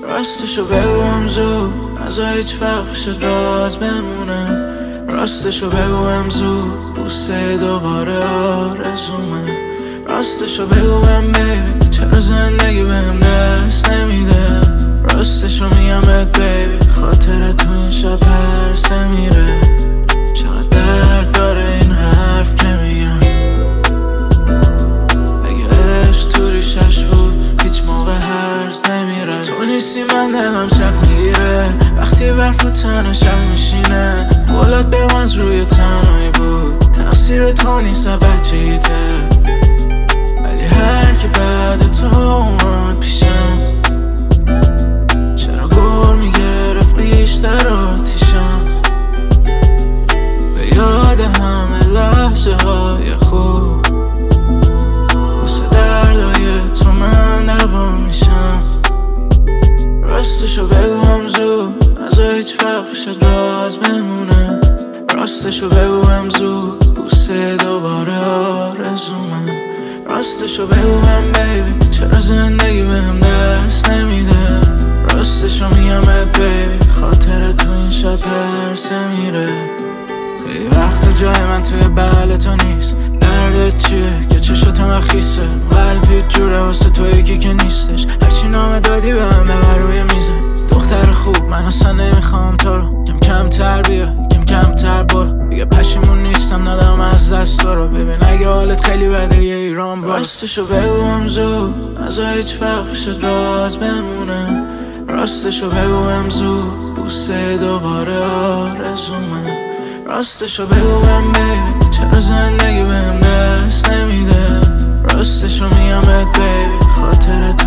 راستشو بگویم زود از هیچ فرق شد راز بمونه. راستشو بگویم زود بوسه دوباره آرزومه. راستشو بگویم بیبی چرا زندگی بهم درس نمیده. راستشو میگم بهت بیبی خاطرت تو این شب پرسه میره. چقدر درد داره این حرف که میگم. اگه عشق تو ریشش بود هیچ موقع هرز نمیره. تو نیستی من دلم شب میره وقتی برف و تنه شب میشینه. قولت به من روی تنهایی بود تقصیر تو نیست بچه‌ایته. ولی هر که بعد تو اومد پیشم چرا گل میگرفت بیشتر آتیشم. به یاد همه لحظه های خوب واسه دردای تو من دوا میشم. راستشو بگویم زود از هیچ فرق شد راز بمونه. راستشو بگویم زود بوسه دوباره آرزومه. راستشو بگویم بیبی چرا زندگی بهم درس نمیده. راستشو میگم بیبی خاطرت تو این شب پرسه میره. خیلی وقت جای من توی بغل تو نیست. دردت چیه که چشاتم خیسه. قلبی جوره واسه تو یکی که نیستش. هرچی نامه دادی بهم ببر روی میزه. دختر خوب من اصلا نمیخوام تو رو. کم کمتر بیا کم کمتر برو. دیگه پشیمون نیستم ندارم از دست تو رو. ببین اگه حالت خیلی بده یه ایران برو. راستشو بگویم زود از هیچ فرق شد راز بمونه. راستشو بگویم زود بوسه دوباره آرزومه. راستشو بگویم بیبی چرا زندگی بهم درس نمیده. راستشو میگم بهت بیبی خاطرت